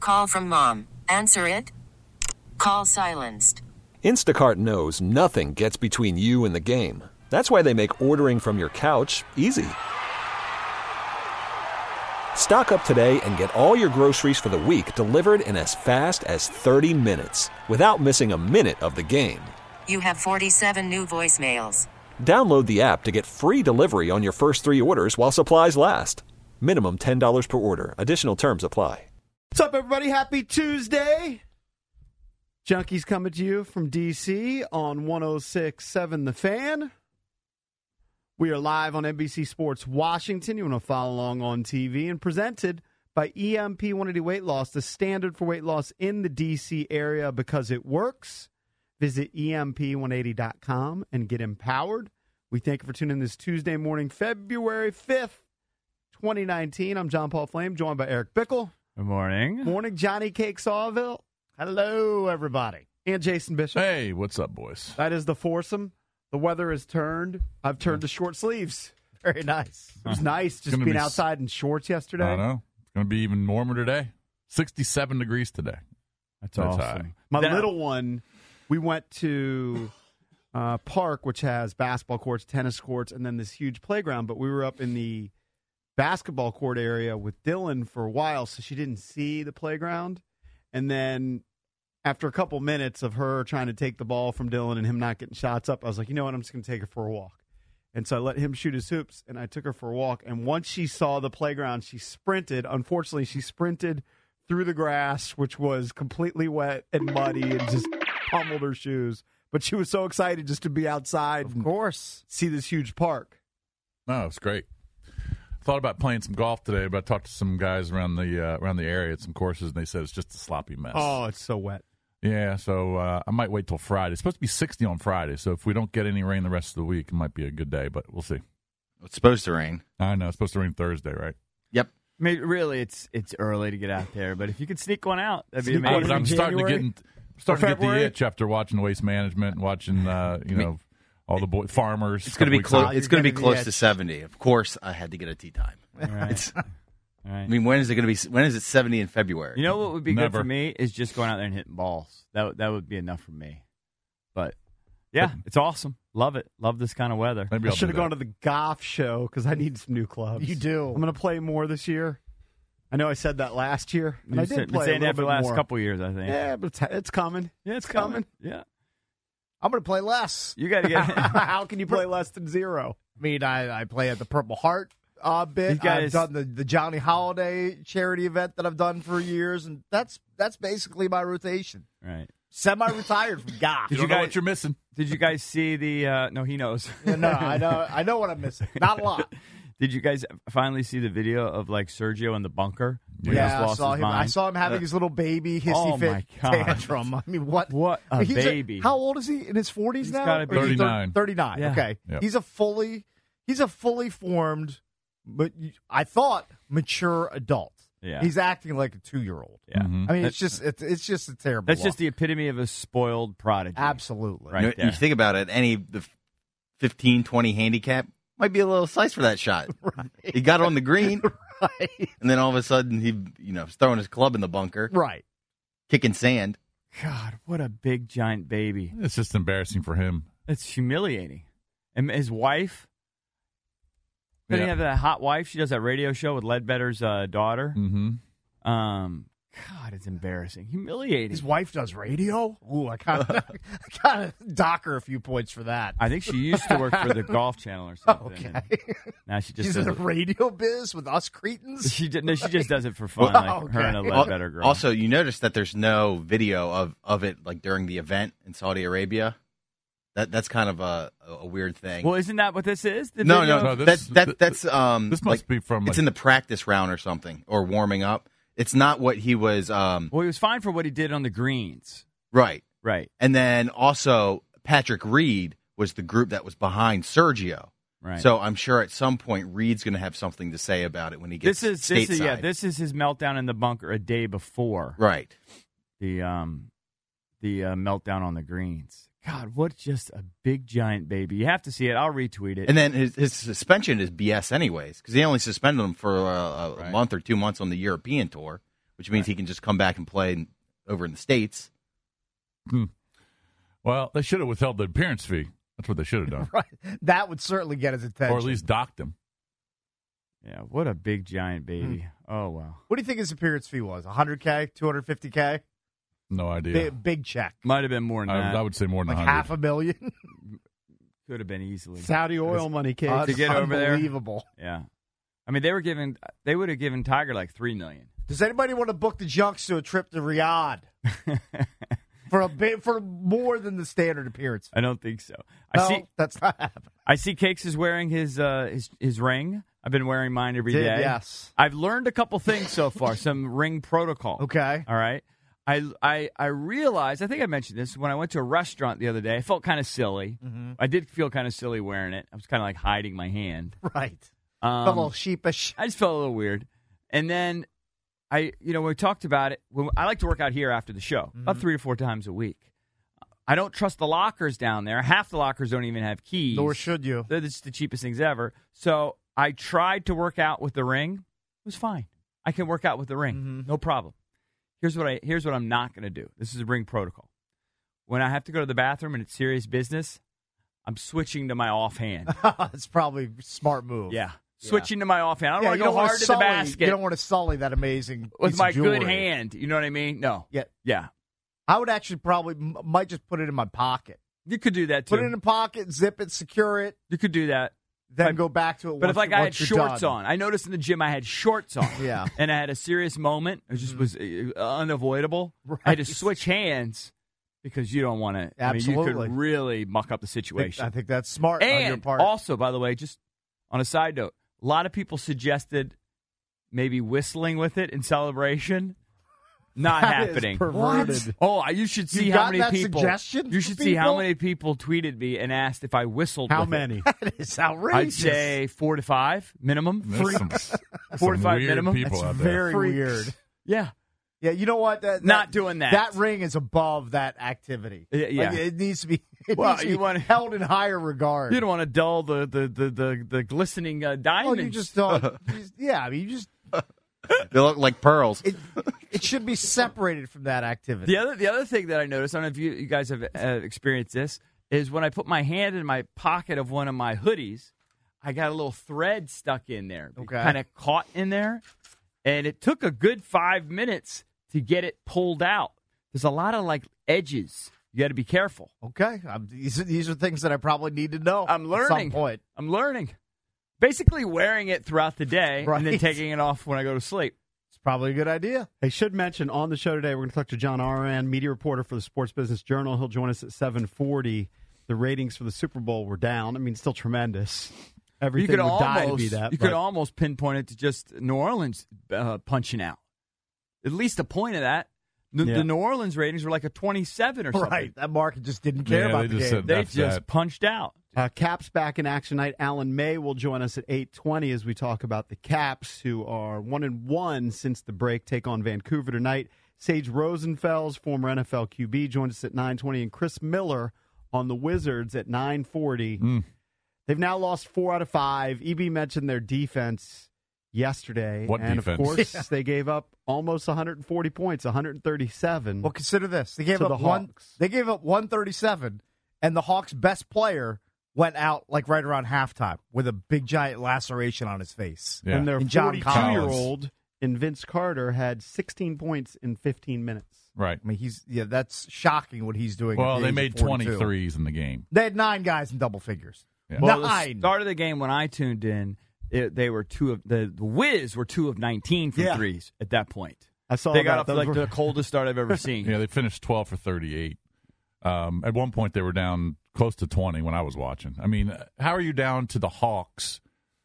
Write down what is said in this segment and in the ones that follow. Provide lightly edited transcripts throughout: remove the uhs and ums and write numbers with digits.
Call from mom. Answer it. Call silenced. Instacart knows nothing gets between you and the game. That's why they make ordering from your couch easy. Stock up today and get all your groceries for the week delivered in as fast as 30 minutes without missing a minute of the game. You have 47 new voicemails. Download the app to get free delivery on your first 3 orders while supplies last. Minimum $10 per order. Additional terms apply. What's up, everybody? Happy Tuesday. Junkies coming to you from D.C. on 106.7 The Fan. We are live on NBC Sports Washington. You want to follow along on TV, and presented by EMP 180 Weight Loss, the standard for weight loss in the D.C. area because it works. Visit EMP180.com and get empowered. We thank you for tuning in this Tuesday morning, February 5th, 2019. I'm John Paul Flame, joined by Eric Bickle. Good morning. Morning, Johnny Cake Sawville. Hello, everybody. And Jason Bishop. Hey, what's up, boys? That is the foursome. The weather has turned. I've turned to short sleeves. Very nice. It was nice just being outside in shorts yesterday. I know. It's going to be even warmer today. 67 degrees today. That's awesome. High. My little one, we went to park, which has basketball courts, tennis courts, and then this huge playground. But we were up in the basketball court area with Dylan for a while, so she didn't see the playground. And then after a couple minutes of her trying to take the ball from Dylan and him not getting shots up, I was like, you know what, I'm just going to take her for a walk. And so I let him shoot his hoops, and I took her for a walk. And once she saw the playground, she sprinted. Unfortunately, she sprinted through the grass, which was completely wet and muddy, and just pummeled her shoes. But she was so excited just to be outside. Of course. See this huge park. No, it's great. Thought about playing some golf today, but I talked to some guys around the area at some courses, and they said it's just a sloppy mess. Oh, it's so wet. Yeah, so I might wait till Friday. It's supposed to be 60 on Friday, so if we don't get any rain the rest of the week, it might be a good day, but we'll see. It's supposed to rain. I know. It's supposed to rain Thursday, right? Yep. I mean, really, it's early to get out there, but if you could sneak one out, that'd be amazing. But I'm starting to get the itch after watching Waste Management and watching, all the farmers. It's going to be close. It's going to be close to 70. Of course, I had to get a tee time. Right. I mean, when is it going to be? When is it 70 in February? You know what would be Never. good for me is just going out there and hitting balls. That would be enough for me. But yeah, it's awesome. Love it. Love this kind of weather. Maybe I I'll should have do gone that. to the golf show because I need some new clubs. You do. I'm going to play more this year. I know I said that last year, and I did play a saying little that for bit the last more. couple years, I think. Yeah, but it's coming. Yeah, it's coming. Yeah. I'm going to play less. You got to get How can you play less than zero? I mean, I play at the Purple Heart bit. These guys- I've done the Johnny Holiday charity event that I've done for years, and that's basically my rotation. right. Semi-retired from golf. You don't know what you're missing. Did you guys see the no, he knows. No, I know what I'm missing. Not a lot. Did you guys finally see the video of like Sergio in the bunker? When he Yeah, just I lost saw his him. I mind? saw him having his little baby hissy Oh, fit my gosh. tantrum. I mean, what? What a He's baby. how old is he? In his 40s He's now? gotta be- Or is he 39. 39. Yeah. Okay. Yep. He's a fully formed, but I thought mature adult. Yeah. He's acting like a 2-year-old. Yeah. Mhm. I mean, it's just a terrible. That's just look. the epitome of a spoiled prodigy. Absolutely. Right. You think about it, the 15, 20 handicap might be a little slice for that shot. Right. He got on the green, Right. and then all of a sudden he, was throwing his club in the bunker, Right. kicking sand. God, what a big giant baby. It's just embarrassing for him. It's humiliating. And his wife, doesn't he Yeah. have that hot wife? She does that radio show with Ledbetter's daughter. Mm-hmm. God, it's embarrassing. Humiliating. His wife does radio. Ooh, I kind of dock her a few points for that. I think she used to work for the Golf Channel or something. Okay. and Now she just She's does in the it. radio biz with us cretins. She just does it for fun, Well, like her and a okay. Ledbetter girl. Also, you notice that there's no video of it like during the event in Saudi Arabia. That's kind of a weird thing. well, isn't that what this is? The no, video? No, that's this must like, be from. it's in the practice round or something, or warming up. It's not what he was. Well, he was fine for what he did on the greens. Right. Right. And then also Patrick Reed was the group that was behind Sergio. Right. So I'm sure at some point Reed's going to have something to say about it when he gets this stateside. is his meltdown in the bunker a day before Right. the meltdown on the greens. God, what just a big giant baby. You have to see it. I'll retweet it. And then his suspension is BS anyways, because they only suspended him for a month or 2 months on the European tour, which means he can just come back and play over in the States. Well, they should have withheld the appearance fee. That's what they should have done. Right. That would certainly get his attention. Or at least docked him. Yeah, what a big giant baby. Oh, wow. What do you think his appearance fee was? $100K, $250K? No idea. Big check. Might have been more than that. I would say more than Like 100. $500,000. Could have been easily. Saudi oil money, Case. To get over there. Unbelievable. Yeah. I mean, they would have given Tiger like $3 million. Does anybody want to book the Junks to a trip to Riyadh for more than the standard appearance? I don't think so. That's not happening. I see Cakes is wearing his ring. I've been wearing mine every day. Yes. I've learned a couple things so far, some ring protocol. Okay. All right. I realized, I think I mentioned this, when I went to a restaurant the other day, I felt kind of silly. Mm-hmm. I did feel kind of silly wearing it. I was kind of like hiding my hand. Right. A little sheepish. I just felt a little weird. And then when we talked about it, I like to work out here after the show, about 3 or 4 times a week. I don't trust the lockers down there. Half the lockers don't even have keys. Nor should you. They're just the cheapest things ever. So I tried to work out with the ring. It was fine. I can work out with the ring. No problem. Here's what I'm not going to do. This is a ring protocol. When I have to go to the bathroom and it's serious business, I'm switching to my offhand. That's probably a smart move. Yeah. Switching to my offhand. I don't want to you go hard to the basket. You don't want to sully that amazing with piece my of jewelry. good hand. You know what I mean? No. Yeah. I would actually might just put it in my pocket. You could do that too. Put it in a pocket, zip it, secure it. You could do that. Then go back to it. But if I had shorts done. on, I noticed in the gym I had shorts on. Yeah. And I had a serious moment. It just was unavoidable. Right. I had to switch hands because you don't want to. Absolutely. I mean, you could really muck up the situation. I think that's smart on your And part. also, by the way, just on a side note, a lot of people suggested maybe whistling with it in celebration. Not That is happening. perverted. Oh, you should see You how got many that people. suggestion You from should see how people? many people tweeted me and asked if I whistled. How with it. many? That is outrageous. I'd say 4 to 5 minimum. There's some 4 to 5 weird minimum. people That's out there. very Freaks. weird. Yeah. Yeah, you know what? Not doing that. That ring is above that activity. Yeah. Like, it needs to be. Well, Needs to be you wanna- held in higher regard. You don't want to dull the glistening Oh, diamonds. you just don't. You just. They look like pearls. It should be separated from that activity. The other thing that I noticed, I don't know if you guys have experienced this, is when I put my hand in my pocket of one of my hoodies, I got a little thread stuck in there, Okay. kind of caught in there, and it took a good 5 minutes to get it pulled out. There's a lot of like edges. You got to be careful. Okay, these are things that I probably need to know. I'm learning. At some point. I'm learning. Basically wearing it throughout the day and then Right. taking it off when I go to sleep. It's probably a good idea. I should mention on the show today, we're going to talk to John Aran, media reporter for the Sports Business Journal. He'll join us at 7:40. The ratings for the Super Bowl were down. I mean, still tremendous. Everything would die to be that. You could almost pinpoint it to just New Orleans punching out. At least a point of that. The New Orleans ratings were like a 27 or something. Right, that market just didn't care Yeah, about they the just game. said They That's just that. punched out. Caps back in action night. Alan May will join us at 8:20 as we talk about the Caps, who are 1-1 since the break, take on Vancouver tonight. Sage Rosenfels, former NFL QB, joins us at 9:20, and Chris Miller on the Wizards at 9:40. They've now lost 4 out of 5. EB mentioned their defense yesterday. What and defense? of course, they gave up almost 140 points, 137. Well, consider this: they gave To up the Hawks. They gave up 137, and the Hawks' best player went out like right around halftime with a big giant laceration on his face. Yeah. And their And John 42-year-old in Vince Carter had 16 points in 15 minutes. Right. I mean, that's shocking what he's doing. Well, at the they age made of 42. 23s in the game. They had 9 guys in double figures. Yeah. Well, the 9. start of the game when I tuned in, they were the Wiz were 2 of 19 from threes at that point. I saw They that. got off Those like were- the coldest start I've ever seen. Yeah, they finished 12 for 38. At one point, they were down close to 20 when I was watching. I mean, how are you down to the Hawks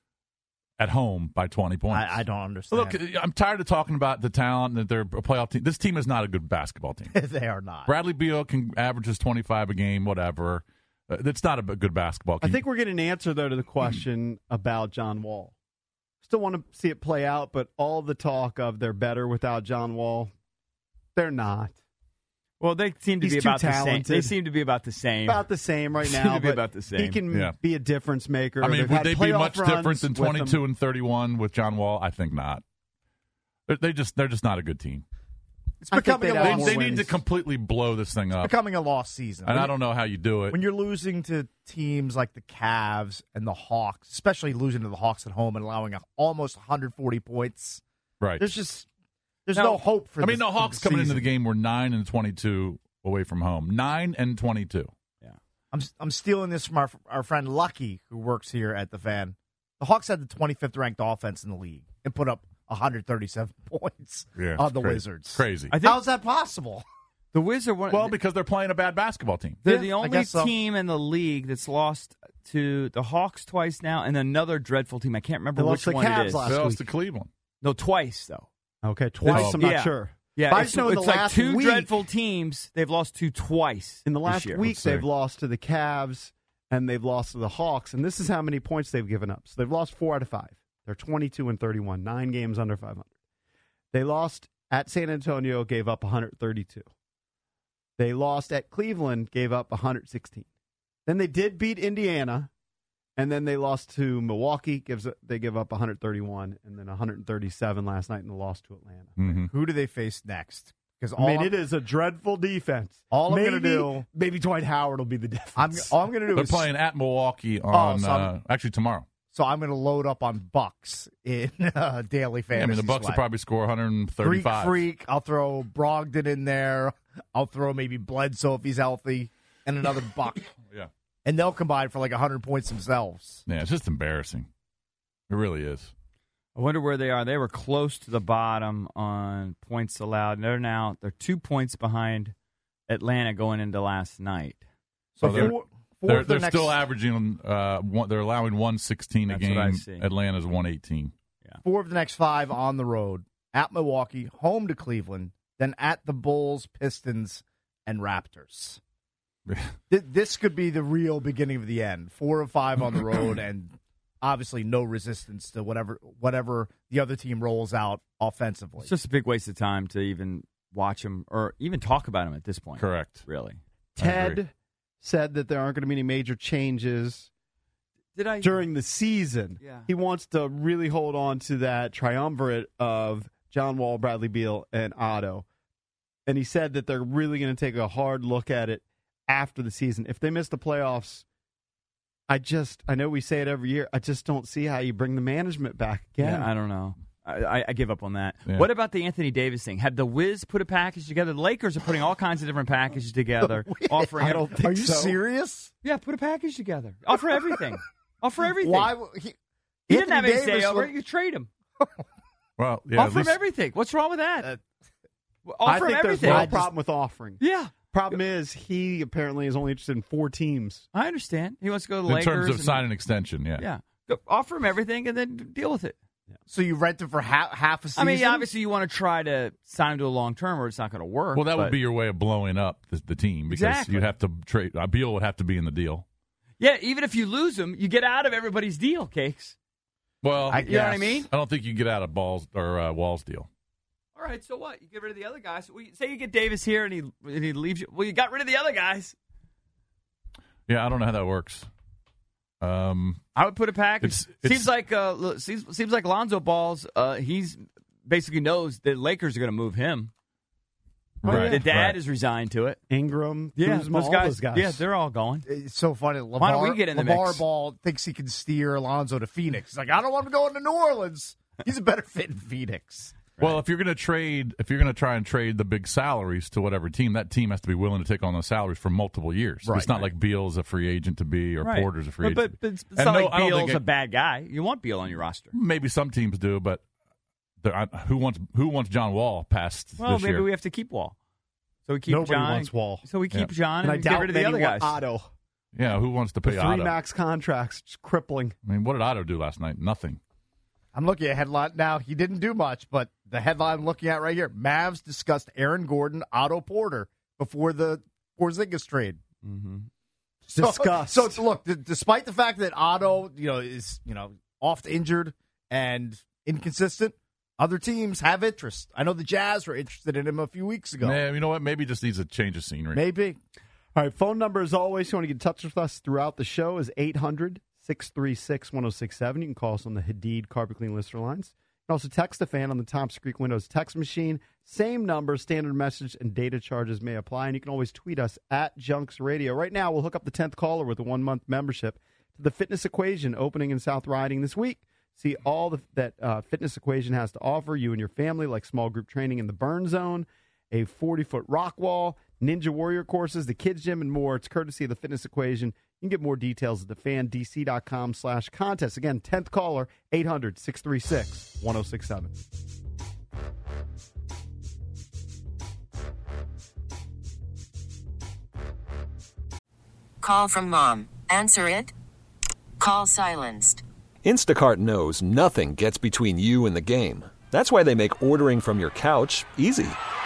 at home by 20 points? I don't understand. Look, I'm tired of talking about the talent and that they're a playoff team. This team is not a good basketball team. they are not. Bradley Beal can averages 25 a game, whatever. It's not a good basketball I team. think we're getting an answer, though, to the question about John Wall. Still want to see it play out, but all the talk of they're better without John Wall, they're not. Well, they seem to He's be too about the same. talented. They seem to be about the same. About the same right Seem now. to be but about the same. He can Yeah. be a difference maker. I mean, They've would had they be playoff much different runs than with him. 22 and 31 with John Wall? I think not. They're just not a good team. It's I think becoming a they'd have lost more They need to wins. completely blow this thing up, becoming a lost season. and I don't know how you do it. When you're losing to teams like the Cavs and the Hawks, especially losing to the Hawks at home and allowing almost 140 points, Right. there's No. no hope for. I mean, this, the Hawks for coming into season. the game were 9-22 away from home. 9-22. I'm stealing this from our friend Lucky, who works here at the Fan. The Hawks had the 25th ranked offense in the league and put up 137 points Yeah, on it's the crazy. Wizards. Crazy. I think How's that possible? the Wizards are Well, because they're playing a bad basketball team. they're Yeah, the I only guess so. team in the league that's lost to the Hawks twice now, and another dreadful team. I can't remember They which lost to one it Cavs is. last They lost week. to Cleveland. No, twice though. Okay, twice. I'm not Yeah. sure. Yeah, But I it's, just know in it's the like last two week- dreadful teams. They've lost to twice In the this last year. week, Let's see. they've lost to the Cavs and they've lost to the Hawks, and this is how many points they've given up. So they've lost 4 out of 5. They're 22-31, 9 games under 500. They lost at San Antonio, gave up 132. They lost at Cleveland, gave up 116. Then they did beat Indiana, and then they lost to Milwaukee. They give up 131, and then 137 last night in the loss to Atlanta. Mm-hmm. Who do they face next? Because I mean, it is a dreadful defense. all I'm gonna do- maybe Dwight Howard will be the difference. all I'm going to do They're is playing at Milwaukee on so I'm- actually tomorrow. So I'm going to load up on Bucks in daily fantasy. Yeah, I mean, the Bucks will swag. probably score Greek 135. Freak. I'll throw Brogdon in there. I'll throw maybe Bledsoe if he's healthy, and another Buck. Yeah. And they'll combine for like 100 points themselves. Yeah, it's just embarrassing. It really is. I wonder where they are. They were close to the bottom on points allowed. They're 2 points behind Atlanta going into last night. So Oh, they're- four They're, for the they're next, still averaging. They're allowing 116 a That's what I game. see. Atlanta's 118. 4 of the next 5 on the road. At Milwaukee, home to Cleveland, then at the Bulls, Pistons, and Raptors. This could be the real beginning of the end. 4 of 5 on the road, and obviously no resistance to whatever the other team rolls out offensively. It's just a big waste of time to even watch them or even talk about them at this point. Correct. Really. I agree. Ted said that there aren't going to be any major changes Did I? during the season. Yeah. He wants to really hold on to that triumvirate of John Wall, Bradley Beal, and Otto. And he said that they're really going to take a hard look at it after the season. If they miss the playoffs, I know we say it every year, I just don't see how you bring the management back again. Yeah, I don't know. I give up on that. Yeah. What about the Anthony Davis thing? Have the Wiz put a package together? The Lakers are putting all kinds of different packages together, offering. I don't think Are you so. serious? Yeah, put a package together. Offer everything. Offer everything. Why? He didn't have any Anthony say Davis over would- it. You trade him. Well, yeah. Offer him everything. What's wrong with that? I Offer him think there's everything. no problem with offering. Yeah, Problem is, he apparently is only interested in 4 teams. I understand. He wants to go to the in Lakers. terms of and- sign an extension, yeah. Yeah. Go, offer him everything and then deal with it. So you rent him for half a season? I mean, obviously, you want to try to sign him to a long term, or it's not going to work. Well, that but- would be your way of blowing up the team because Exactly. you'd have to trade. Beal would have to be in the deal. Yeah, even if you lose him, you get out of everybody's deal, Cakes. Well, You know what I mean? I don't think you can get out of Balls or Wall's deal. All right, so what? You get rid of the other guys. Well, say you get Davis here and he leaves you. Well, you got rid of the other guys. Yeah, I don't know how that works. I would put a package. Seems like Lonzo Balls. He's basically knows the Lakers are going to move him. Right, The dad right. is resigned to it. Ingram, Yeah, Kuzma, all those guys. Yeah, they're all going. It's so funny. Why don't we get in the LeVar mix? Ball thinks he can steer Alonzo to Phoenix. He's like, I don't want him going to New Orleans. He's a better fit in Phoenix. Well, if you're going to try and trade the big salaries to whatever team, that team has to be willing to take on those salaries for multiple years. Right, it's not right. like Beal's a free agent to be or Porter's a free agent. But to be. it's And not no, like I don't Beal's think a bad guy. You want Beal on your roster. maybe some teams do, but who wants John Wall past Well, this maybe year? we have to keep Wall. So we keep Nobody John. wants Wall. So we keep Yeah. John And I and get doubt rid of the many other want guys. Otto. Yeah, who wants to The pay 3 Otto? max contracts, just crippling. I mean, what did Otto do last night? Nothing. I'm looking at headline now. He didn't do much, but the headline I'm looking at right here: Mavs discussed Aaron Gordon, Otto Porter before the Porzingis trade. Mm-hmm. Discussed. So look, despite the fact that Otto, is oft injured and inconsistent, other teams have interest. I know the Jazz were interested in him a few weeks ago. Man, you know what? Maybe he just needs a change of scenery. Maybe. All right, phone number as always. If you want to get in touch with us throughout the show is 800-636-1067. You can call us on the Hadid Carpet Clean listener lines. You can Also, text a fan on the Thompson Creek Windows text machine. Same number, standard message, and data charges may apply. And you can always tweet us at Junks Radio. Right now, we'll hook up the 10th caller with a 1-month membership to the Fitness Equation opening in South Riding this week. See all that Fitness Equation has to offer you and your family, like small group training in the burn zone, a 40-foot rock wall, Ninja Warrior courses, the kids gym, and more. It's courtesy of the Fitness Equation. You can get more details at thefandc.com/contest. Again, 10th caller, 800-636-1067. Call from mom. Answer it. Call silenced. Instacart knows nothing gets between you and the game. That's why they make ordering from your couch easy.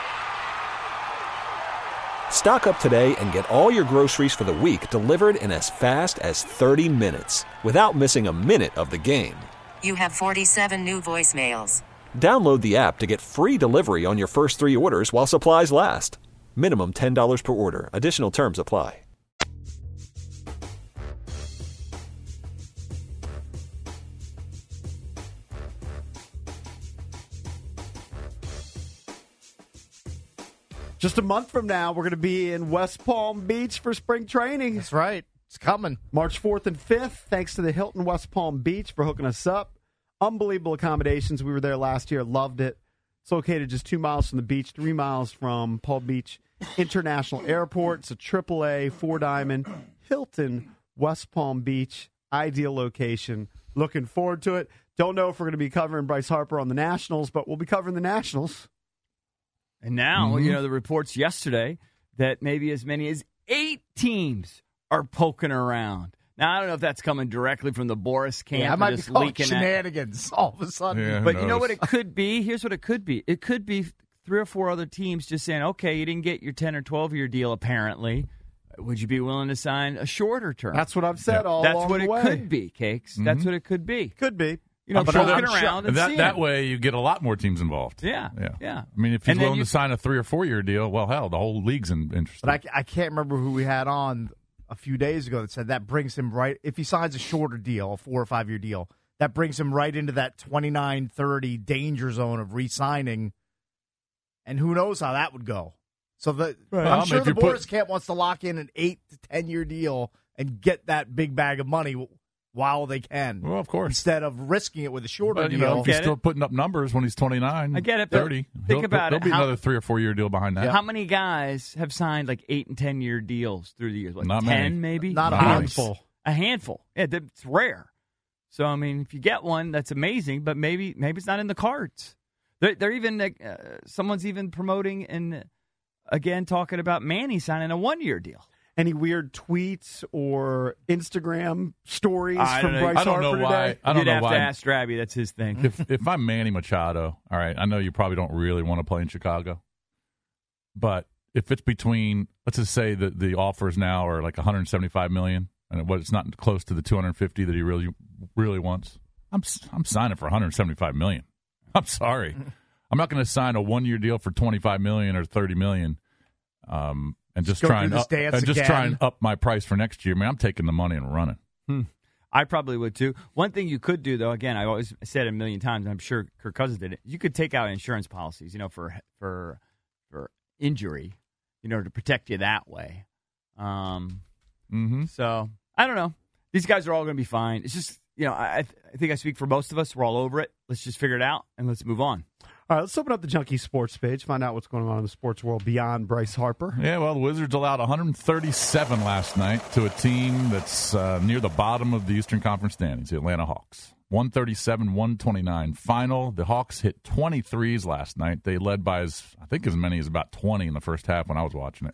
Stock up today and get all your groceries for the week delivered in as fast as 30 minutes without missing a minute of the game. You have 47 new voicemails. Download the app to get free delivery on your first 3 orders while supplies last. Minimum $10 per order. Additional terms apply. Just a month from now, we're going to be in West Palm Beach for spring training. That's right. It's coming. March 4th and 5th, thanks to the Hilton West Palm Beach for hooking us up. Unbelievable accommodations. We were there last year. Loved it. It's located just 2 miles from the beach, 3 miles from Palm Beach International Airport. It's a AAA, 4-diamond, Hilton West Palm Beach. Ideal location. Looking forward to it. Don't know if we're going to be covering Bryce Harper on the Nationals, but we'll be covering the Nationals. And now, the reports yesterday that maybe as many as 8 teams are poking around. Now, I don't know if that's coming directly from the Boris camp. Yeah, I might be calling shenanigans all of a sudden. Yeah, but you know what it could be? Here's what it could be. It could be 3 or 4 other teams just saying, okay, you didn't get your 10 or 12-year deal, apparently. Would you be willing to sign a shorter term? That's what I've said all along the way. That's what it could be, Cakes. That's what it could be. Could be. Poking around and seeing. That way you get a lot more teams involved. Yeah. I mean, if he's willing to sign a 3 or 4 year deal, well, hell, the whole league's interested. But I can't remember who we had on a few days ago that said that brings him right. If he signs a shorter deal, a 4 or 5 year deal, that brings him right into that 29-30 danger zone of re-signing. And who knows how that would go. So I'm sure the Boris camp wants to lock in an 8 to 10 year deal and get that big bag of money while they can. Well, of course. Instead of risking it with a shorter deal. If he's still putting up numbers when he's 29, I get it. 30. Think about it. There'll be another 3 or 4 year deal behind that. How many guys have signed like 8 and 10 year deals through the years? Like Not 10 many. maybe? Not a handful. A handful. Yeah, it's rare. So, I mean, if you get one, that's amazing, but maybe it's not in the cards. They're even someone's even promoting and, again, talking about Manny signing a 1-year deal. Any weird tweets or Instagram stories I from don't know. Bryce I don't Harper know why. today? I don't You'd know have why. to ask Strabby. That's his thing. If I'm Manny Machado, all right, I know you probably don't really want to play in Chicago, but if it's between, let's just say that the offers now are like $175 million, and it's not close to the $250 that he really wants, I'm signing for $175 million. I'm sorry, I'm not going to sign a 1-year deal for $25 million or $30 million. And just try and up my price for next year. Man, I'm taking the money and running. I probably would too. One thing you could do, though, again, I always said it a million times, and I'm sure Kirk Cousins did it. You could take out insurance policies, for injury, to protect you that way. So I don't know. These guys are all going to be fine. It's just, I think I speak for most of us. We're all over it. Let's just figure it out and let's move on. All right, let's open up the Junkie Sports page, find out what's going on in the sports world beyond Bryce Harper. Yeah, well, the Wizards allowed 137 last night to a team that's near the bottom of the Eastern Conference standings, the Atlanta Hawks. 137-129 final. The Hawks hit 23s last night. They led by as many as about 20 in the first half when I was watching it.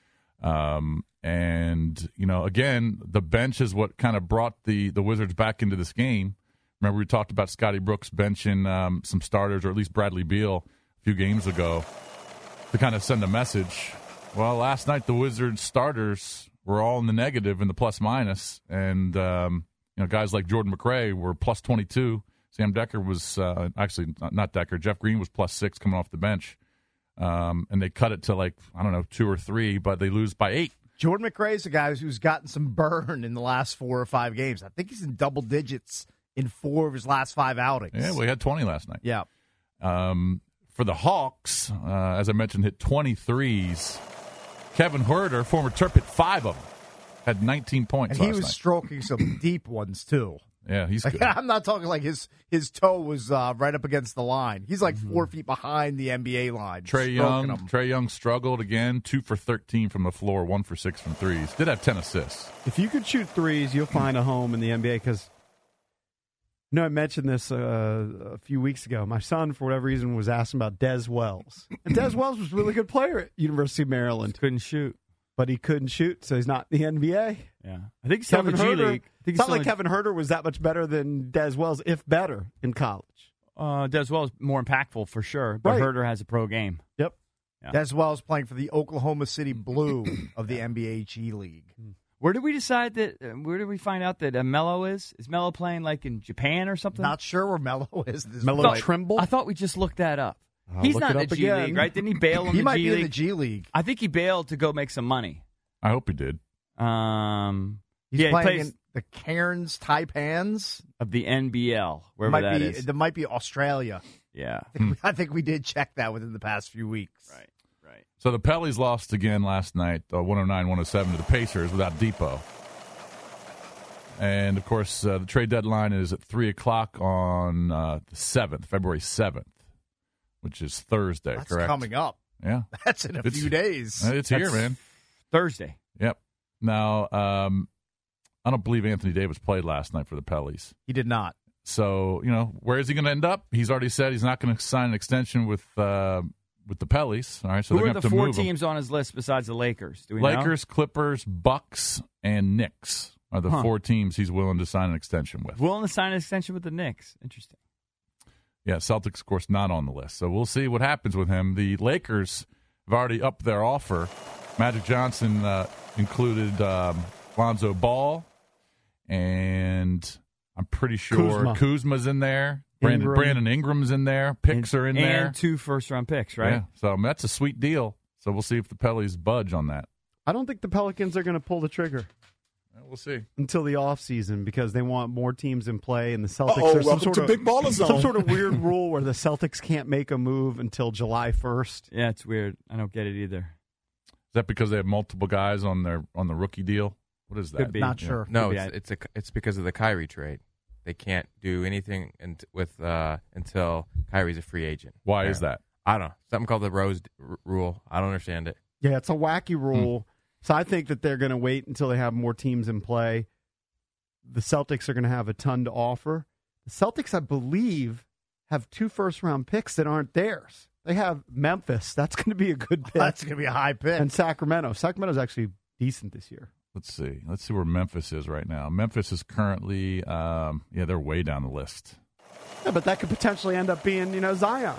And, again, the bench is what kind of brought the Wizards back into this game. Remember we talked about Scotty Brooks benching some starters, or at least Bradley Beal, a few games ago, to kind of send a message. Well, last night the Wizards starters were all in the negative in the plus-minus, and guys like Jordan McRae were plus 22. Sam Decker was actually not Decker. Jeff Green was plus 6 coming off the bench, and they cut it to 2 or 3, but they lose by 8. Jordan McRae is a guy who's gotten some burn in the last 4 or 5 games. I think he's in double digits in 4 of his last 5 outings. Yeah, we had 20 last night. Yeah. For the Hawks, as I mentioned, hit 23s. Kevin Huerter, former Terp, hit 5 of them. Had 19 points And he last was night. stroking some deep ones, too. Yeah, he's good. I'm not talking like his toe was right up against the line. He's like 4 feet behind the NBA line. Trae Young struggled again, 2 for 13 from the floor, 1 for 6 from threes. Did have 10 assists. If you could shoot threes, you'll find a home in the NBA because, I mentioned this a few weeks ago. My son, for whatever reason, was asking about Des Wells. And Des Wells was a really good player at University of Maryland. Couldn't shoot. But he couldn't shoot, so he's not in the NBA. Yeah. I think he's still in the G League. It's not like Kevin Huerter was that much better than Des Wells, if better, in college. Des Wells more impactful for sure, but Right. Huerter has a pro game. Yep. Yeah. Des Wells playing for the Oklahoma City Blue of the NBA G League. Where did we decide that? Where did we find out that Melo is? Is Melo playing like in Japan or something? Not sure where Melo is. Melo Trimble? I thought we just looked that up. I'll He's look not it in up the G again. League, right? Didn't he bail in He the might G be League? in the G League. I think he bailed to go make some money. I hope he did. He's he playing plays in the Cairns Taipans. of the NBL, wherever that is. That might be Australia. Yeah. I think we did check that within the past few weeks. Right. So the Pellies lost again last night, 109-107 to the Pacers without Depot. And, of course, the trade deadline is at 3 o'clock on the 7th, February 7th, which is Thursday, That's correct? coming up. Yeah. That's in a few days. It's here, man. Thursday. Yep. Now, I don't believe Anthony Davis played last night for the Pellies. He did not. So, where is he going to end up? He's already said he's not going to sign an extension with the Pellies. All right, so Who they're are going to the have to 4 move him. teams on his list besides the Lakers? Do we know? Lakers, Clippers, Bucks, and Knicks are the 4 teams he's willing to sign an extension with. Willing to sign an extension with the Knicks. Interesting. Yeah, Celtics, of course, not on the list. So we'll see what happens with him. The Lakers have already upped their offer. Magic Johnson included Lonzo Ball, and I'm pretty sure Kuzma's in there. Brandon Ingram's in there. Picks are in there. And 2 first-round picks, right? Yeah, so that's a sweet deal. So we'll see if the Pellies budge on that. I don't think the Pelicans are going to pull the trigger We'll see. until the offseason because they want more teams in play, and the Celtics are some sort of weird rule where the Celtics can't make a move until July 1st. Yeah, it's weird. I don't get it either. Is that because they have multiple guys on the rookie deal? What is that? Could be. Not Yeah. sure. No, Could be. it's because of the Kyrie trade. They can't do anything until Kyrie's a free agent. Why is that? I don't know. Something called the Rose rule. I don't understand it. Yeah, it's a wacky rule. So I think that they're going to wait until they have more teams in play. The Celtics are going to have a ton to offer. The Celtics, I believe, have 2 first-round picks that aren't theirs. They have Memphis. That's going to be a good pick. That's going to be a high pick. And Sacramento. Sacramento's actually decent this year. Let's see. Let's see where Memphis is right now. Memphis is currently, they're way down the list. Yeah, but that could potentially end up being, Zion.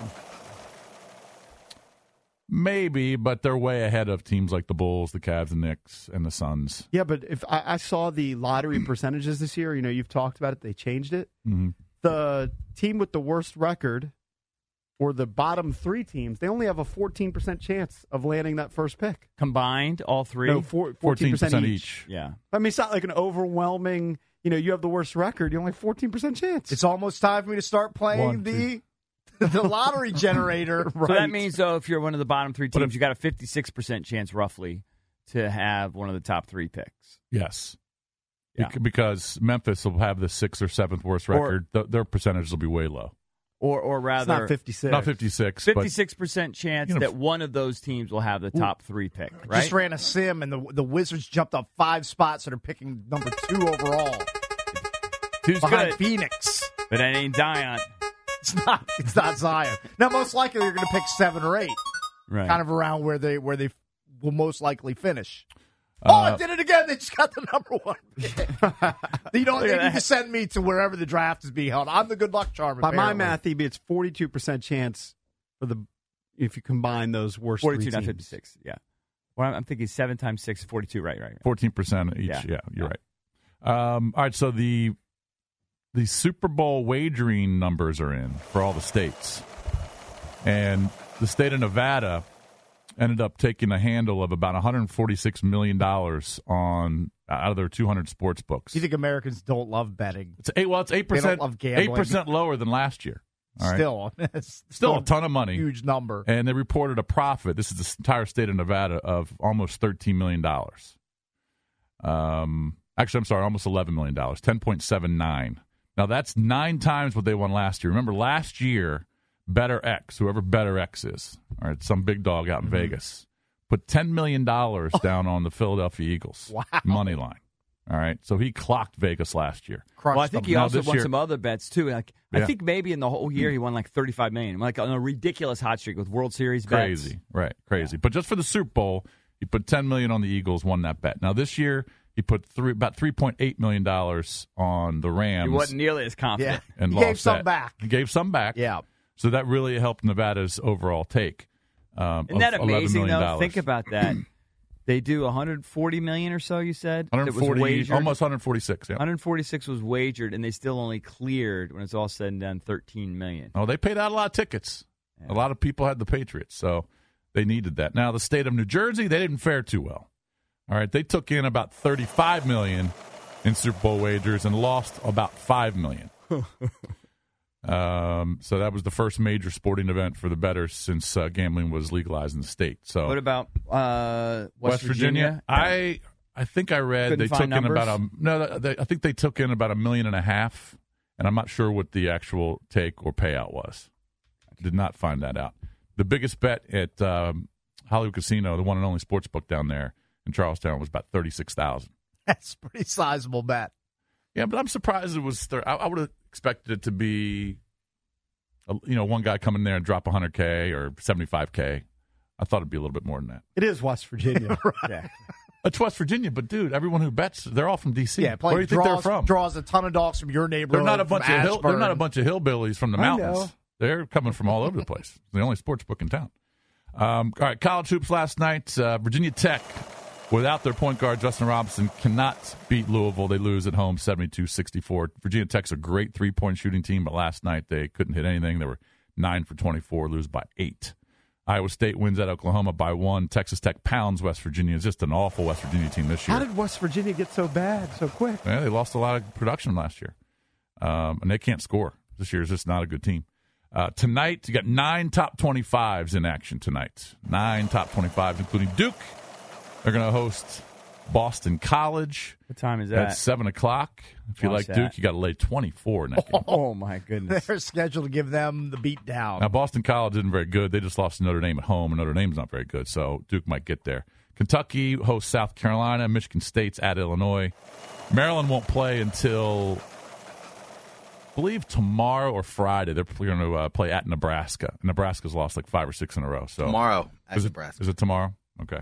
Maybe, but they're way ahead of teams like the Bulls, the Cavs, the Knicks, and the Suns. Yeah, but if I saw the lottery percentages this year, you've talked about it. They changed it. Mm-hmm. The team with the worst record, or the bottom 3 teams, they only have a 14% chance of landing that first pick. Combined, all 3? No, 14% each. Yeah. I mean, it's not like an overwhelming, you have the worst record. You only have 14% chance. It's almost time for me to start playing the lottery generator. Right. So that means, though, if you're one of the bottom 3 teams, you got a 56% chance, roughly, to have one of the top 3 picks. Yes. Yeah. Because Memphis will have the 6th or 7th worst record. Their percentages will be way low. Or rather, it's not 56. Not 56. 56% chance that one of those teams will have the top 3 pick, right? Just ran a sim, and the Wizards jumped up 5 spots, and are picking number 2 overall. Who's behind good? Phoenix. But that ain't Zion. It's not Zion. Now, most likely they're going to pick 7 or 8, Right. kind of around where they will most likely finish. I did it again. They just got the number 1 pick. They need to send me to wherever the draft is being held. I'm the good luck charm. By my apparently. math, EB, it's 42% chance if you combine those worst 42, 3 not teams. 56. Yeah. Well, I'm thinking 7 times 6, 42. Right. 14% each. Yeah, you're right. All right, so the Super Bowl wagering numbers are in for all the states. And the state of Nevada ended up taking a handle of about $146 million out of their 200 sports books. You think Americans don't love betting? It's 8%. They don't love gambling. 8% lower than last year. All right? Still a ton of money. Huge number. And they reported a profit. This is the entire state of Nevada of almost $13 million. Actually, I'm sorry, almost $11 million, 10.79. Now, that's 9 times what they won last year. Remember, last year, BetterX, whoever BetterX is, all right, some big dog out in Vegas, put $10 million down on the Philadelphia Eagles. Wow. Money line. All right, so he clocked Vegas last year. Well, I think he also won year, some other bets, too. Like, yeah. I think maybe in the whole year he won like $35 million, like on a ridiculous hot streak with World Series bets. Crazy, right, crazy. Yeah. But just for the Super Bowl, he put $10 million on the Eagles, won that bet. Now, this year, he put about $3.8 million on the Rams. He wasn't nearly as confident. Yeah. And he lost gave some that. back. He gave some back. Yeah. So that really helped Nevada's overall take. Isn't that amazing, $11 though? Think about that. They do $140 million or so, you said? 140, almost 146, yeah. 146 was wagered, and they still only cleared, when it's all said and done, $13 million. Oh, they paid out a lot of tickets. Yeah. A lot of people had the Patriots, so they needed that. Now, the state of New Jersey, they didn't fare too well. All right, they took in about $35 million in Super Bowl wagers and lost about $5 million. So that was the first major sporting event for the bettors since gambling was legalized in the state. So what about West Virginia? I think I read Couldn't they find took numbers? I think they took in about $1.5 million, and I'm not sure what the actual take or payout was. Did not find that out. The biggest bet at Hollywood Casino, the one and only sports book down there in Charlestown, was about $36,000. That's a pretty sizable bet. Yeah, but I'm surprised it was. I would have expected it to be, one guy come in there and drop $100K or $75K. I thought it'd be a little bit more than that. It is West Virginia. Right. Yeah. It's West Virginia, but dude, everyone who bets, they're all from D.C. Yeah, where do you think they're from? Draws a ton of dogs from your neighborhood. They're not a bunch of they're not a bunch of hillbillies from the mountains. know. They're coming from all over the place. It's the only sports book in town. All right, college hoops last night. Virginia Tech, without their point guard, Justin Robinson, cannot beat Louisville. They lose at home 72-64. Virginia Tech's a great three-point shooting team, but last night they couldn't hit anything. They were 9 for 24, lose by 8. Iowa State wins at Oklahoma by 1. Texas Tech pounds West Virginia. It's just an awful West Virginia team this year. How did West Virginia get so bad so quick? Yeah, they lost a lot of production last year, and they can't score. This year is just not a good team. Tonight, you got 9 top 25s in action tonight. 9 top 25s, including Duke. They're going to host Boston College. What time is that? At 7 o'clock. If you like Duke, you got to lay 24 in that game. Oh, my goodness. They're scheduled to give them the beat down. Now, Boston College isn't very good. They just lost to Notre Dame at home, and Notre Dame's not very good, so Duke might get there. Kentucky hosts South Carolina. Michigan State's at Illinois. Maryland won't play until, I believe, tomorrow or Friday. They're going to play at Nebraska. Nebraska's lost like 5 or 6 in a row. So tomorrow at Nebraska. Is it tomorrow? Okay.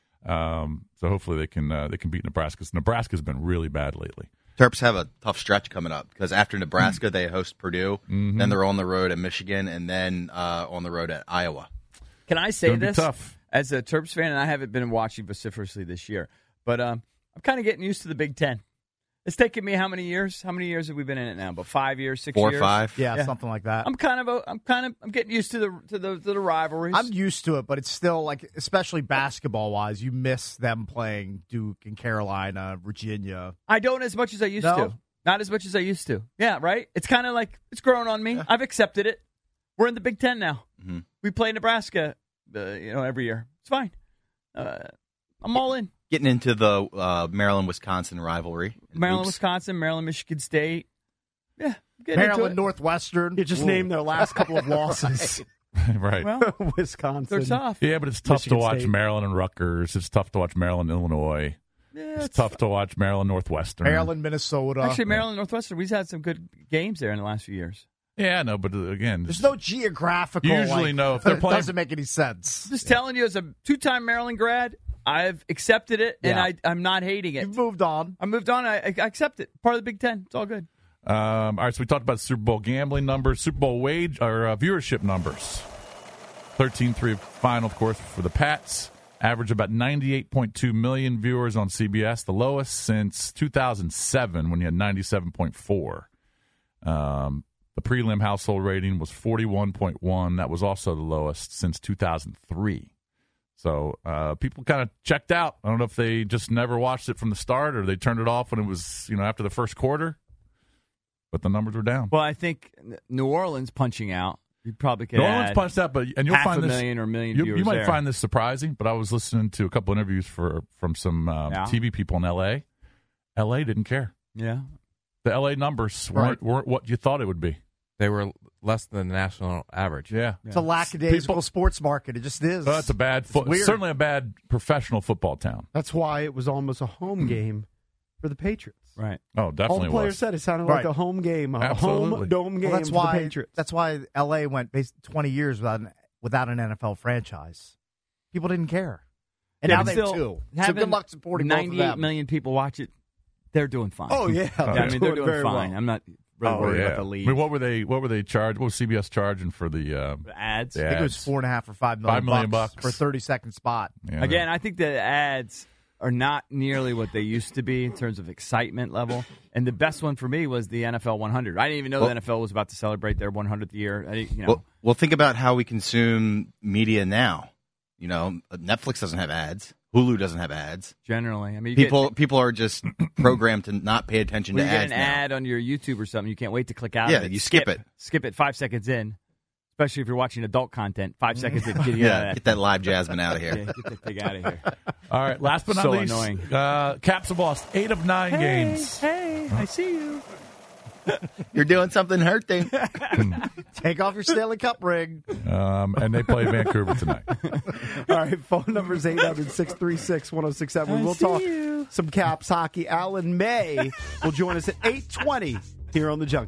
So hopefully they can beat Nebraska. Nebraska's been really bad lately. Terps have a tough stretch coming up because after Nebraska they host Purdue, then they're on the road at Michigan, and then on the road at Iowa. Can I say this? Tough. As a Terps fan, and I haven't been watching vociferously this year, but I'm kind of getting used to the Big Ten. It's taken me how many years? How many years have we been in it now? About 5 years, 6 4 years? or 5? Yeah, something like that. I'm getting used to the rivalries. I'm used to it, but it's still like, especially basketball wise, you miss them playing Duke and Carolina, Virginia. I don't as much as I used to. Not as much as I used to. Yeah, right? It's kind of like, it's grown on me. I've accepted it. We're in the Big Ten now. Mm-hmm. We play Nebraska, every year. It's fine. I'm all in. Getting into the Maryland-Wisconsin rivalry. Maryland-Wisconsin, Maryland-Michigan State. Yeah. Maryland-Northwestern. You just named their last couple of losses. Right. Well, Wisconsin. they're tough. Yeah, but it's tough Michigan to watch State. Maryland and Rutgers. It's tough to watch Maryland, Illinois. Yeah, It's tough to watch Maryland, Northwestern. Maryland, Minnesota. Actually, Maryland, Northwestern, we've had some good games there in the last few years. Yeah, no, but again, There's no geographical. Usually, no, if they're it playing- doesn't make any sense. Just telling you, as a 2-time Maryland grad, I've accepted it, and I'm not hating it. You've moved on. I moved on. I accept it. Part of the Big Ten. It's all good. All right, so we talked about Super Bowl gambling numbers, Super Bowl viewership numbers. 13-3 final, of course, for the Pats. Average about 98.2 million viewers on CBS, the lowest since 2007 when you had 97.4. The prelim household rating was 41.1. That was also the lowest since 2003. So people kind of checked out. I don't know if they just never watched it from the start or they turned it off when it was, after the first quarter. But the numbers were down. Well, I think New Orleans punching out. You probably could New Orleans add punched out, and you'll find this 500,000 or 1 million you viewers might there. find this surprising, but I was listening to a couple interviews from some TV people in L.A. L.A. didn't care. Yeah. The L.A. numbers weren't what you thought it would be. They were less than the national average. Yeah. It's a lackadaisical sports market. It just is. Well, that's a bad, certainly a bad professional football town. That's why it was almost a home game for the Patriots. Right. Oh, All definitely the players was. said it sounded like Right. a home game, a Absolutely. home dome game that's for why. the Patriots. That's why L.A. went 20 years without an NFL franchise. People didn't care, and Yeah, now but they still, do. So having good luck supporting both of 98 them. million people watch it. They're doing fine. Oh yeah, I mean, they're doing very fine. well. I'm not really worried about the league. I mean, what were they charged? What was CBS charging for the The ads. the I think it was ads? $4.5 or $5 million, $5 million bucks for a 30-second spot. Yeah, Again, I think the ads are not nearly what they used to be in terms of excitement level. And the best one for me was the NFL 100. I didn't even know the NFL was about to celebrate their 100th year. Well, think about how we consume media now. Netflix doesn't have ads. Hulu doesn't have ads. Generally, I mean, People are just programmed to not pay attention when to you get ads an now. ad on your YouTube or something, you can't wait to click out Yeah, of it. you skip it. Skip it 5 seconds in, especially if you're watching adult content. 5 seconds in, get you out Yeah, of get that live Jasmine out of Yeah, here. get that thing out of here. All right, last but not So least, annoying. Caps have lost 8 of 9 games. Hey, I see you. You're doing something hurting. Take off your Stanley Cup ring. And they play Vancouver tonight. All right, phone number is 800-636-1067. We will talk some Caps hockey. Alan May will join us at 8:20 here on the Junkies.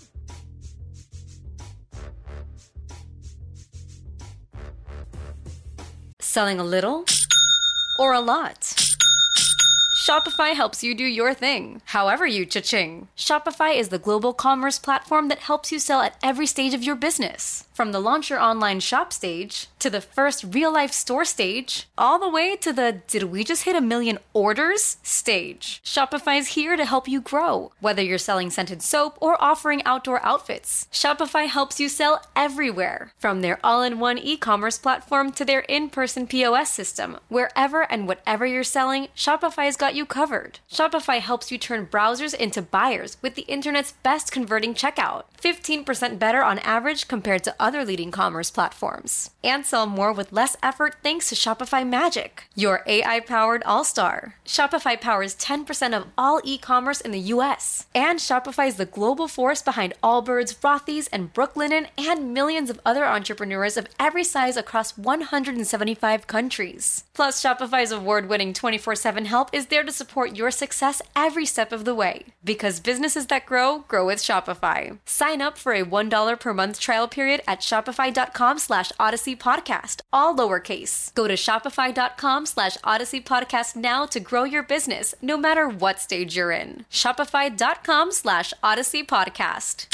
Selling a little or a lot? Shopify helps you do your thing, however you cha-ching. Shopify is the global commerce platform that helps you sell at every stage of your business. From the launch your online shop stage, to the first real-life store stage, all the way to the did we just hit 1 million orders stage. Shopify is here to help you grow. Whether you're selling scented soap or offering outdoor outfits, Shopify helps you sell everywhere. From their all-in-one e-commerce platform to their in-person POS system, wherever and whatever you're selling, Shopify's got you covered. Shopify helps you turn browsers into buyers with the internet's best converting checkout. 15% better on average compared to other leading commerce platforms. And sell more with less effort thanks to Shopify Magic, your AI-powered all-star. Shopify powers 10% of all e-commerce in the U.S. And Shopify is the global force behind Allbirds, Rothy's, and Brooklinen, and millions of other entrepreneurs of every size across 175 countries. Plus, Shopify's award-winning 24/7 help is there to support your success every step of the way. Because businesses that grow, grow with Shopify. Sign up for a $1 per month trial period at shopify.com/Odyssey Podcast, all lowercase. Go to shopify.com/Odyssey Podcast now to grow your business, no matter what stage you're in. Shopify.com/Odyssey Podcast.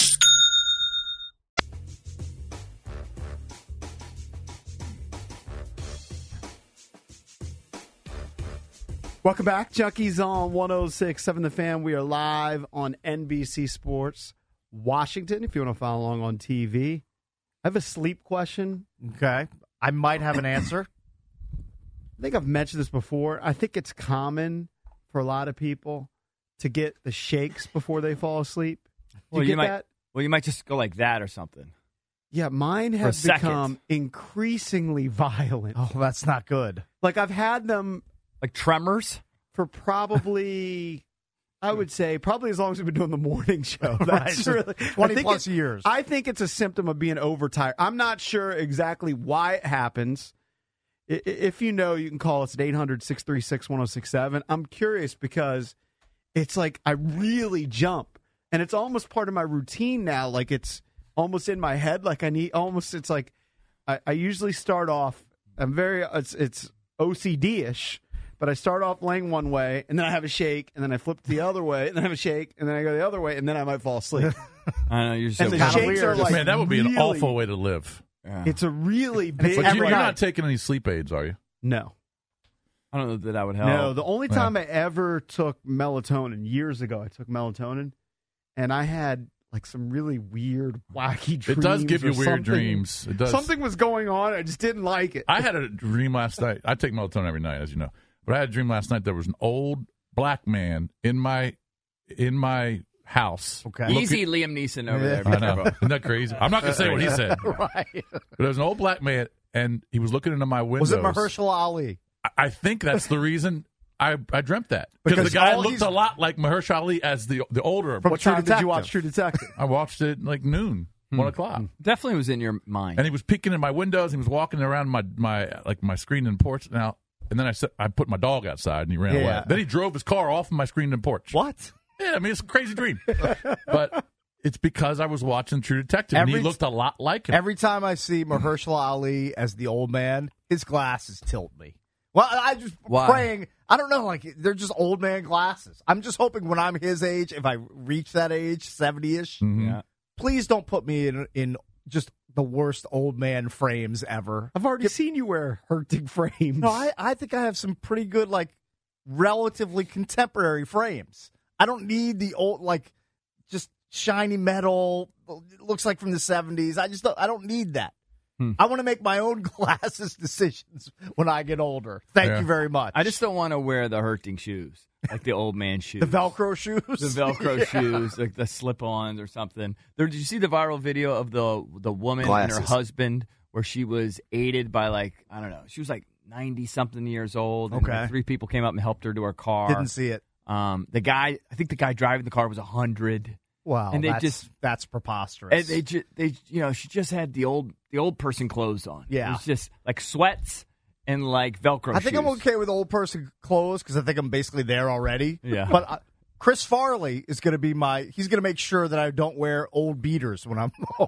Welcome back, Junkies on 106.7 The Fan. We are live on NBC Sports Washington, if you want to follow along on TV. I have a sleep question. Okay. I might have an answer. I think I've mentioned this before. I think it's common for a lot of people to get the shakes before they fall asleep. Do you get that? Well, you might just go like that or something. Yeah, mine For a have second. become increasingly violent. Oh, that's not good. Like, I've had them Like tremors? for probably, I would say, probably as long as we've been doing the morning show. That's so really 20 plus years. I think it's a symptom of being overtired. I'm not sure exactly why it happens. If you know, you can call us at 800-636-1067. I'm curious because it's like I really jump, and it's almost part of my routine now. Like, it's almost in my head. Like, it's like I usually start off, it's OCD-ish. But I start off laying one way, and then I have a shake, and then I flip the other way, and then I have a shake, and then I go the other way, and then I might fall asleep. I know, you're so And the kinda shakes are weird. like Man, that would be an really- awful way to live. It's a really big. But you're every not night. taking any sleep aids, are you? No, I don't know that that would help. no. The only time I ever took melatonin years ago, I took melatonin, and I had like some really weird, wacky dreams. It does give you or weird something. dreams. It does. Something was going on. I just didn't like it. I had a dream last night. I take melatonin every night, as you know. But I had a dream last night. There was an old black man in my house. Okay. Easy Liam Neeson over there. I know. Isn't that crazy? I'm not going to say what he said. Right. But there was an old black man, and he was looking into my windows. Was it Mahershala Ali? I think that's the reason I dreamt that. Because Because the guy all looked he's- a lot like Mahershala Ali as the older. What time did you watch True Detective? I watched it like noon, 1 o'clock. Definitely was in your mind. And he was peeking in my windows. He was walking around my screen and porch. And then I put my dog outside, and he ran away. Then he drove his car off of my screen and porch. What? Yeah, I mean, it's a crazy dream. But it's because I was watching True Detective, and he looked a lot like him. Every time I see Mahershala Ali as the old man, his glasses tilt me. Well, I just praying. I don't know, like they're just old man glasses. I'm just hoping when I'm his age, if I reach that age, 70-ish, please don't put me in just the worst old man frames ever. I've already seen you wear hurting frames. No, I think I have some pretty good, like, relatively contemporary frames. I don't need the old, like, just shiny metal. It looks like from the 70s. I don't need that. I want to make my own glasses decisions when I get older. Thank you very much. I just don't want to wear the hurting shoes, like the old man shoes. The Velcro shoes? The Velcro shoes, like the slip-ons or something. Did you see the viral video of the woman and her husband where she was aided by, like, I don't know, she was like 90-something years old. And Okay. like 3 people came up and helped her to her car. Didn't see it. I think the guy driving the car was 100. Wow, and that's preposterous. And she just had the old person clothes on. Yeah. It was just like sweats and like Velcro I think shoes. I'm okay with old person clothes because I think I'm basically there already. Yeah. But Chris Farley is going to be he's going to make sure that I don't wear old beaters when I'm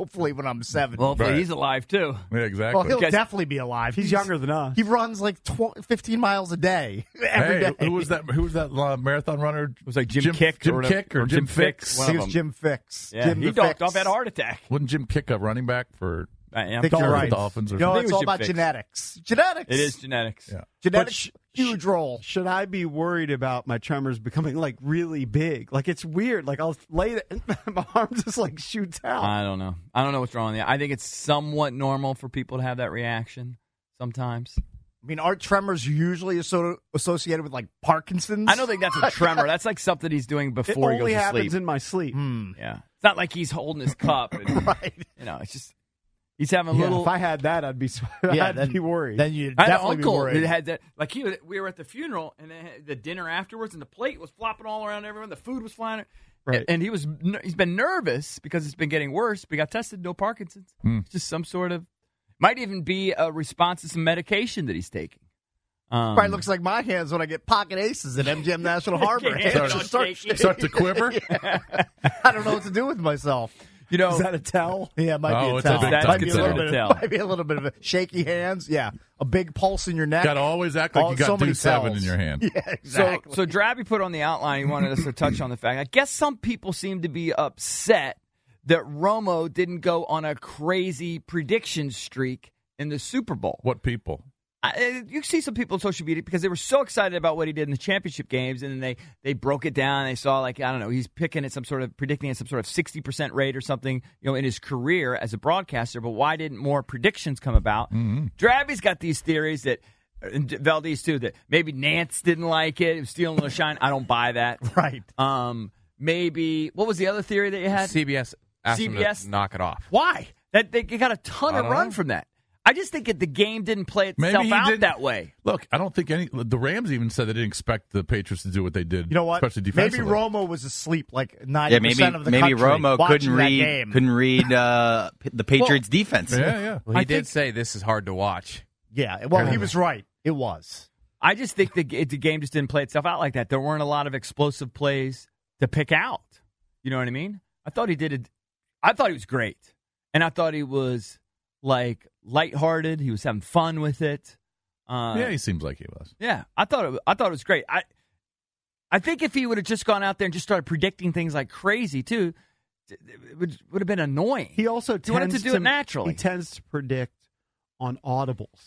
70. Well, hopefully he's alive too. Yeah, exactly. Well, he'll definitely be alive. He's younger than us. He runs like 15 miles a day every day. Who was that marathon runner? It was like Jim Kick Jim or Kick or Jim Fix. One He of was them. Jim Fix. Yeah, Jim he the docked Fix. off, had a heart attack. Wasn't Jim Kick a running back for I think you're right. Dolphins or You know, something? it's it was all Jim about Fix. genetics. Genetics. It is genetics. Yeah. Genetics. Huge role. Should I be worried about my tremors becoming like really big? Like it's weird. Like I'll lay it, and my arm just like shoots out. I don't know. I don't know what's wrong with you. I think it's somewhat normal for people to have that reaction sometimes. I mean, aren't tremors usually associated with like Parkinson's? I don't think that's a tremor. That's like something he's doing It before he goes only to happens sleep. in my sleep. Yeah, it's not like he's holding his cup. And, Right. You know, it's just he's having a Yeah, little. if I had that, I'd be I'd be worried. Then you'd I had an definitely be uncle worried. that had that. Like we were at the funeral, and they had the dinner afterwards, and the plate was flopping all around everyone. The food was flying, Right. and he's been nervous because it's been getting worse. But he got tested, no Parkinson's. It's just some sort of might even be a response to some medication that he's taking. Probably looks like my hands when I get pocket aces at MGM National Harbor. Yeah, Start to quiver? I don't know what to do with myself. You know, Is that a tell? Yeah, it might Oh, be a it's a tell. big Might tell. be a It's little a bit. tell. Might be a little bit of shaky hands. Yeah, a big pulse in your neck. Got to always act like Oh, you got so many due 7 tells. in your hand. Yeah, exactly. So Drabby put on the outline. He wanted us to touch on the fact. I guess some people seem to be upset that Romo didn't go on a crazy prediction streak in the Super Bowl. What people? You see some people on social media because they were so excited about what he did in the championship games, and then they broke it down. They saw, like, I don't know, he's predicting at some sort of 60% rate or something, you know, in his career as a broadcaster. But why didn't more predictions come about? Drabby's got these theories that, and Valdez too, that maybe Nance didn't like it. It was stealing the shine. I don't buy that. right. Maybe what was the other theory that you had? CBS asked him to knock it off. Why? That they got a ton of run from that. I just think that the game didn't play itself he out didn't- that way. Look, I don't think the Rams even said they didn't expect the Patriots to do what they did. You know what? Especially Maybe defensively. Romo was asleep like 90% Yeah, maybe of the maybe country Romo watching that game. couldn't read the Patriots defense. Yeah. Well, he did say this is hard to watch. Yeah, well, he was right. It was. I just think the game just didn't play itself out like that. There weren't a lot of explosive plays to pick out. You know what I mean? I thought he did it. I thought he was great, and I thought he was like lighthearted. He was having fun with it. Yeah, he seems like he was. Yeah, I thought it was great. I think if he would have just gone out there and just started predicting things like crazy too, it would have been annoying. He also He wanted tends to do it naturally. He tends to predict on audibles.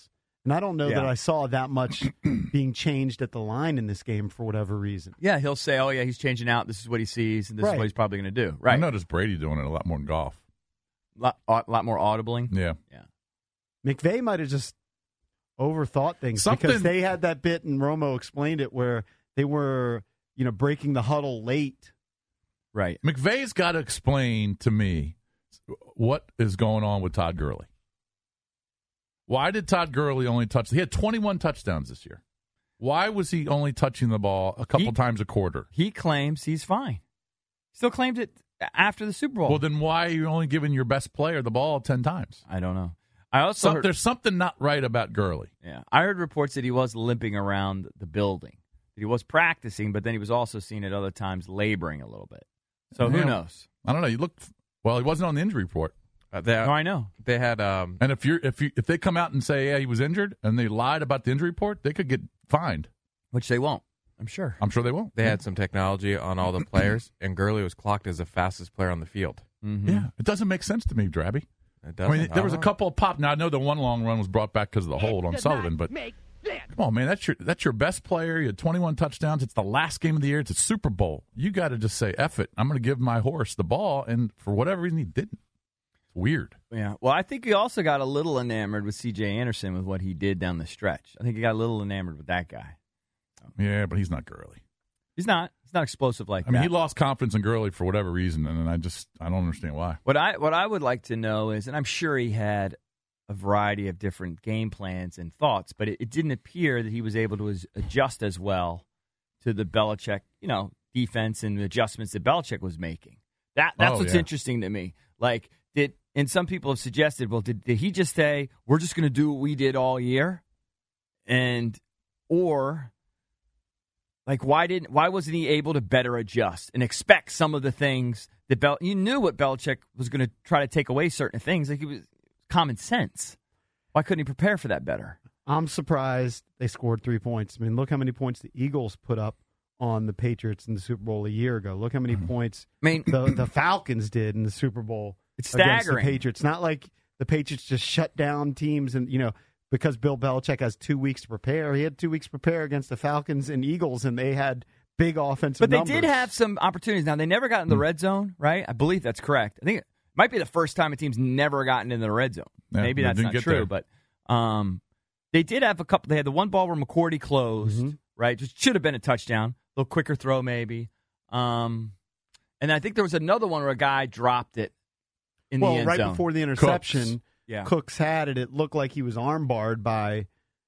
And I don't know Yeah. that I saw that much being changed at the line in this game for whatever reason. Yeah, he'll say, "Oh yeah, he's changing out. This is what he sees, and this is Right. what he's probably going to do." I Right? noticed Brady doing it a lot more in golf. Lot more audibling. Yeah. McVay might have just overthought things because Something- they had that bit, and Romo explained it, where they were, breaking the huddle late. Right. McVay's got to explain to me what is going on with Todd Gurley. Why did Todd Gurley only touch? He had 21 touchdowns this year. Why was he only touching the ball a couple times a quarter? He claims he's fine. Still claimed it after the Super Bowl. Well, then why are you only giving your best player the ball 10 times? I don't know. I also heard, There's something not right about Gurley. yeah, I heard reports that he was limping around the building. That he was practicing, but then he was also seen at other times laboring a little bit. So who Yeah. knows? I don't know. He wasn't on the injury report. No, I know. They had And if they come out and say, yeah, he was injured, and they lied about the injury report, they could get fined. Which they won't. I'm sure. I'm sure they won't. they had some technology on all the players, and Gurley was clocked as the fastest player on the field. Mm-hmm. Yeah, it doesn't make sense to me, Drabby. It I mean, doesn't. there was a don't know. couple of pop. Now I know the one long run was brought back because of the hold on Sullivan, but come on, man, that's your best player. You had 21 touchdowns. It's the last game of the year. It's a Super Bowl. You got to just say, "Eff it, I'm going to give my horse the ball," and for whatever reason, he didn't. It's weird. Yeah. Well, I think he also got a little enamored with C.J. Anderson with what he did down the stretch. I think he got a little enamored with that guy. Yeah, but he's not Gurley. He's not explosive like I mean, that. he lost confidence in Gurley for whatever reason, and I don't understand why. What I would like to know is, and I'm sure he had a variety of different game plans and thoughts, but it didn't appear that he was able to adjust as well to the Belichick, defense and the adjustments that Belichick was making. That's what's interesting to me. Like, and some people have suggested, well, did he just say, we're just going to do what we did all year? Or like, why wasn't he able to better adjust and expect some of the things that you knew what Belichick was going to try to take away certain things. Like, it was common sense. Why couldn't he prepare for that better? I'm surprised they scored 3 points. I mean, look how many points the Eagles put up on the Patriots in the Super Bowl a year ago. Look how many points the Falcons did in the Super Bowl. It's against staggering. The Patriots. Not like the Patriots just shut down teams and, because Bill Belichick has 2 weeks to prepare. He had 2 weeks to prepare against the Falcons and Eagles, and they had big offensive But they numbers. did have some opportunities. Now, they never got in the red zone, right? I believe that's correct. I think it might be the first time a team's never gotten in the red zone. Yeah, Maybe they that's didn't not get true, there. but they did have a couple. They had the one ball where McCourty closed, right? Just should have been a touchdown. A little quicker throw, maybe. And I think there was another one where a guy dropped it in the end right zone. before the interception, Cooks. Yeah. Cooks had it. It looked like he was armbarred by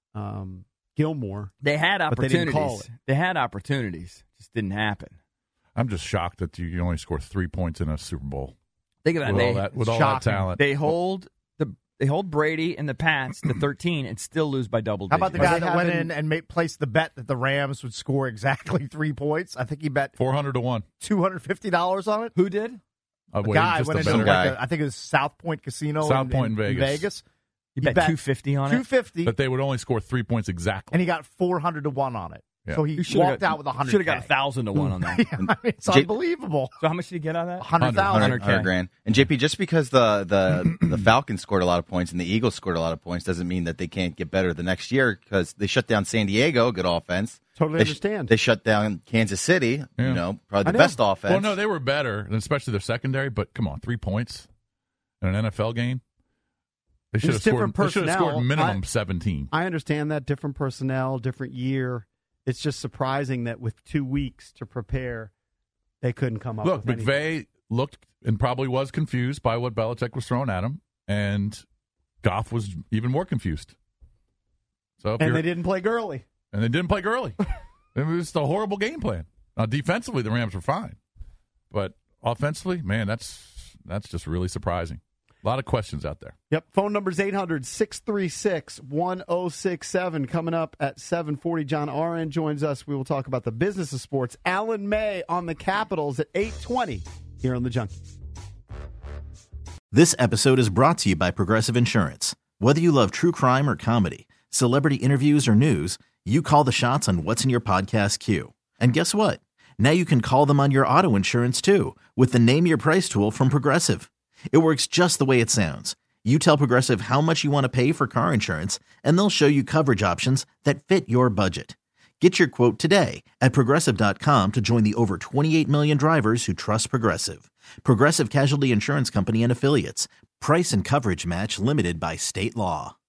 Gilmore. They had But they didn't opportunities. call it. They had opportunities. Just didn't happen. I'm just shocked that you only score 3 points in a Super Bowl Think about it. with all that talent. They hold Brady and the Pats to 13 and still lose by double How digits. about the guy that went in and placed the bet that the Rams would score exactly 3 points? I think he bet 400 to 1. $250 on it. Who did? A guy just went a into better guy. I think it was South Point Casino South Point in Vegas. He bet 250 on it. 250, But they would only score 3 points exactly. and he got 400 to 1 on it. Yeah. So he You should've walked out with 100. Should have got 1,000 to 1 on that. I mean, it's unbelievable. So how much did you get out of that? 100,000. 100 grand. And JP, just because the Falcons scored a lot of points and the Eagles scored a lot of points doesn't mean that they can't get better the next year, because they shut down San Diego, good offense. Totally They understand. They shut down Kansas City, Yeah. probably I the know. best offense. Well, no, they were better, and especially their secondary. But come on, 3 points in an NFL game. They should have It's different scored. They should have personnel. scored minimum 17. I understand that. Different personnel, different year. It's just surprising that with 2 weeks to prepare, they couldn't come up Look, with anything. McVay looked and probably was confused by what Belichick was throwing at him, and Goff was even more confused. So And they didn't play Gurley. And they didn't play Gurley. It was just a horrible game plan. Now, defensively, the Rams were fine, but offensively, man, that's just really surprising. A lot of questions out there. Yep. Phone number's 800-636-1067. Coming up at 7:40, John Aron joins us. We will talk about the business of sports. Alan May on the Capitals at 8:20 here on The Junkies. This episode is brought to you by Progressive Insurance. Whether you love true crime or comedy, celebrity interviews or news, you call the shots on what's in your podcast queue. And guess what? Now you can call them on your auto insurance too with the Name Your Price tool from Progressive. It works just the way it sounds. You tell Progressive how much you want to pay for car insurance, and they'll show you coverage options that fit your budget. Get your quote today at Progressive.com to join the over 28 million drivers who trust Progressive. Progressive Casualty Insurance Company and Affiliates. Price and coverage match limited by state law.